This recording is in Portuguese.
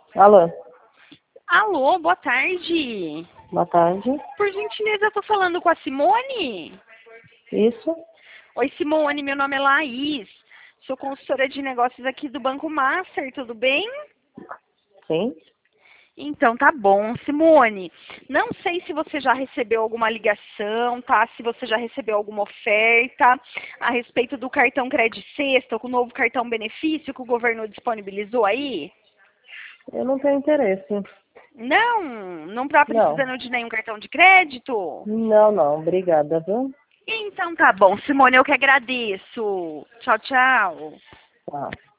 Alô, Alô, boa tarde. boa tarde. Por gentileza, eu tô falando com a Simone? Isso? Oi, Simone, meu nome é Laís. Sou consultora de negócios aqui do Banco Master, tudo bem? Sim? Então, tá bom. Simone, não sei se você já recebeu alguma ligação, tá? Se você já recebeu alguma oferta a respeito do cartão Credit Sexta, com o novo cartão benefício que o governo disponibilizou aí? Eu não tenho interesse. Não tá Não. precisando de nenhum cartão de crédito? Não. Obrigada, viu? Então tá bom, Simone, eu que agradeço. Tchau, tchau. Tá.